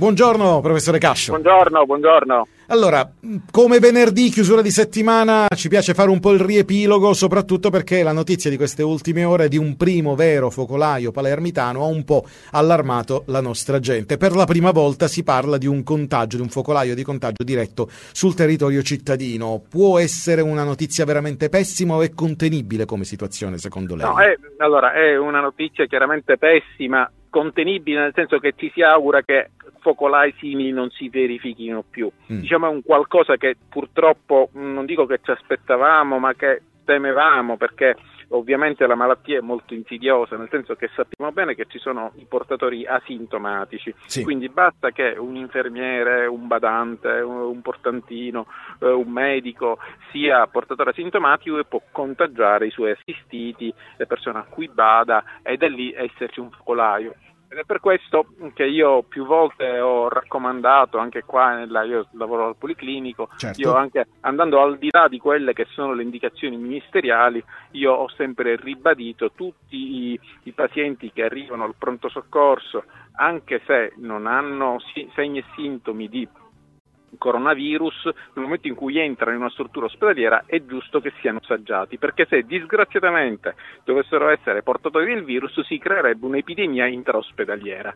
Buongiorno professore Cascio. Buongiorno. Allora, come venerdì, chiusura di settimana, ci piace fare un po' il riepilogo, soprattutto perché la notizia di queste ultime ore di un primo vero focolaio palermitano ha un po' allarmato la nostra gente. Per la prima volta si parla di un contagio, di un focolaio di contagio diretto sul territorio cittadino. Può essere una notizia veramente pessima o è contenibile come situazione secondo lei? No, è una notizia chiaramente pessima, contenibile nel senso che ci si augura che focolai simili non si verifichino più. Diciamo è un qualcosa che purtroppo non dico che ci aspettavamo, ma che temevamo, perché ovviamente la malattia è molto insidiosa, nel senso che sappiamo bene che ci sono i portatori asintomatici, sì. Quindi basta che un infermiere, un badante, un portantino, un medico sia portatore asintomatico e può contagiare i suoi assistiti, le persone a cui bada, e da lì esserci un focolaio. Ed è per questo che io più volte ho raccomandato, anche qua io lavoro al Policlinico, certo. Io anche andando al di là di quelle che sono le indicazioni ministeriali, io ho sempre ribadito tutti i pazienti che arrivano al pronto soccorso, anche se non hanno segni e sintomi di coronavirus, nel momento in cui entrano in una struttura ospedaliera è giusto che siano saggiati, perché se disgraziatamente dovessero essere portatori del virus si creerebbe un'epidemia intraospedaliera.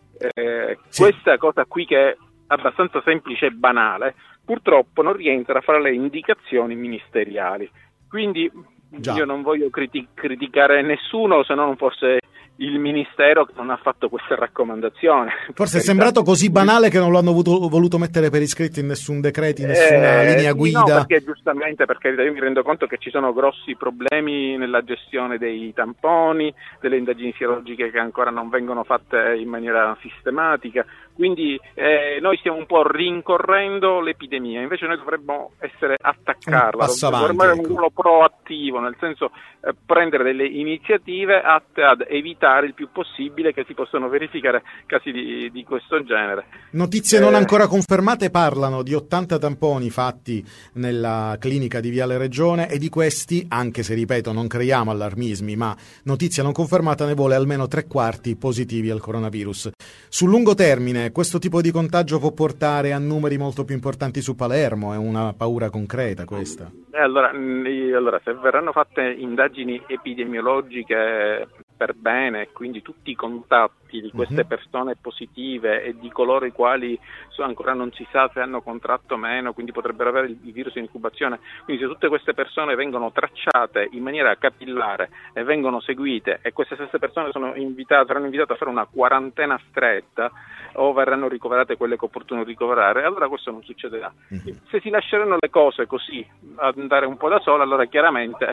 Sì. Questa cosa qui, che è abbastanza semplice e banale, purtroppo non rientra fra le indicazioni ministeriali. Quindi io non voglio criticare nessuno, se non forse il Ministero che non ha fatto questa raccomandazione. Forse è sembrato così banale che non lo hanno voluto mettere per iscritto in nessun decreto, in nessuna linea guida. No, perché giustamente, perché io mi rendo conto che ci sono grossi problemi nella gestione dei tamponi, delle indagini sierologiche che ancora non vengono fatte in maniera sistematica, quindi noi stiamo un po' rincorrendo l'epidemia, invece noi dovremmo attaccarla, dovremmo avere un ruolo proattivo, nel senso prendere delle iniziative atte ad evitare il più possibile che si possano verificare casi di questo genere. Notizie non ancora confermate parlano di 80 tamponi fatti nella clinica di Viale Regione e di questi, anche se ripeto non creiamo allarmismi, ma notizia non confermata ne vuole almeno 3/4 positivi al coronavirus. Sul lungo termine questo tipo di contagio può portare a numeri molto più importanti su Palermo, è una paura concreta questa. Allora, se verranno fatte indagini epidemiologiche per bene, quindi tutti i contatti di queste persone positive e di coloro i quali ancora non si sa se hanno contratto o meno, quindi potrebbero avere il virus in incubazione, quindi se tutte queste persone vengono tracciate in maniera capillare e vengono seguite e queste stesse persone saranno invitate a fare una quarantena stretta o verranno ricoverate quelle che è opportuno ricoverare, allora questo non succederà. Se si lasceranno le cose così andare un po' da sole, allora chiaramente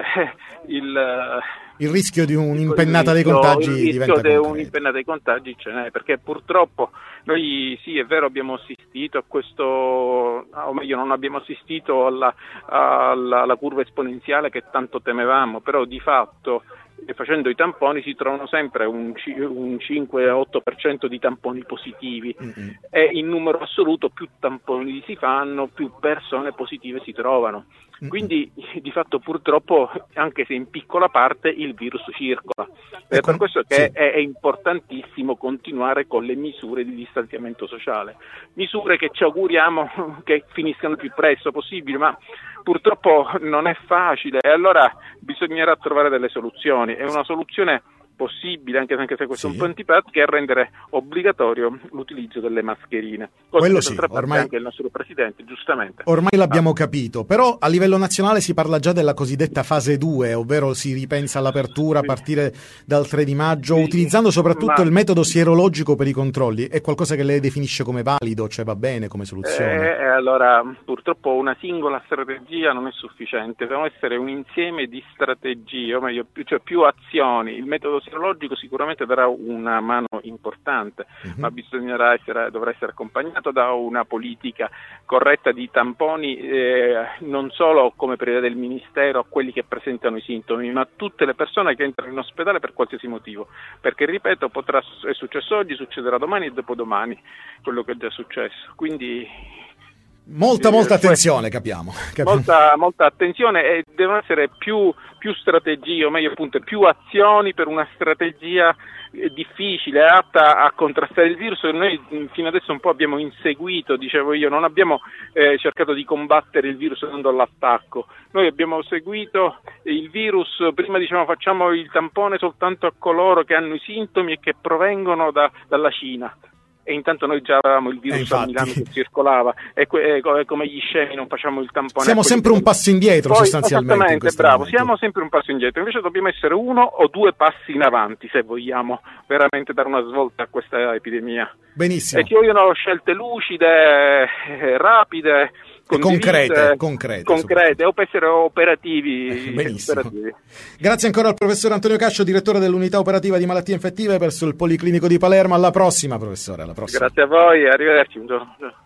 il rischio di un'impennata dei contagi diventa concreto. Un'impennata dei contagi ce n'è, perché purtroppo noi sì, è vero, abbiamo assistito a questo, o meglio non abbiamo assistito alla curva esponenziale che tanto temevamo, però di fatto facendo i tamponi si trovano sempre un 5-8% di tamponi positivi e in numero assoluto più tamponi si fanno, più persone positive si trovano. Quindi di fatto purtroppo, anche se in piccola parte, il virus circola. È per questo che è importantissimo continuare con le misure di distanziamento sociale, misure che ci auguriamo che finiscano il più presto possibile, ma purtroppo non è facile e allora bisognerà trovare delle soluzioni. È una soluzione possibile, anche se questo è un po' antipatico, è rendere obbligatorio l'utilizzo delle mascherine. Quello sì, ormai anche il nostro Presidente, giustamente. Ormai l'abbiamo capito, però a livello nazionale si parla già della cosiddetta fase 2, ovvero si ripensa all'apertura a partire dal 3 di maggio, utilizzando soprattutto il metodo sierologico per i controlli. È qualcosa che lei definisce come valido, cioè va bene come soluzione? Allora, purtroppo una singola strategia non è sufficiente, devono essere un insieme di strategie, o meglio, più azioni. Il metodo sierologico sicuramente darà una mano importante, ma dovrà essere accompagnato da una politica corretta di tamponi, non solo come prevede del Ministero a quelli che presentano i sintomi, ma a tutte le persone che entrano in ospedale per qualsiasi motivo, perché ripeto, è successo oggi, succederà domani e dopodomani quello che è già successo, quindi Molta attenzione, capiamo. Molta attenzione, e devono essere più strategie, o meglio appunto più azioni per una strategia difficile, atta a contrastare il virus. Noi fino adesso un po' abbiamo inseguito, dicevo io, non abbiamo cercato di combattere il virus andando all'attacco. Noi abbiamo seguito il virus, prima dicevamo facciamo il tampone soltanto a coloro che hanno i sintomi e che provengono dalla Cina. E intanto noi già avevamo il virus a Milano che circolava, e come gli scemi non facciamo il tampone. Siamo sempre un passo indietro. Poi, sostanzialmente. Esattamente, bravo, siamo sempre un passo indietro, invece dobbiamo essere 1 o 2 passi in avanti se vogliamo veramente dare una svolta a questa epidemia. Benissimo. E ci vogliono scelte lucide, rapide, concrete o per essere operativi. Benissimo. Grazie ancora al professor Antonio Cascio, direttore dell'unità operativa di malattie infettive presso il Policlinico di Palermo. Alla prossima, professore. Alla prossima. Grazie a voi, arrivederci. Un giorno.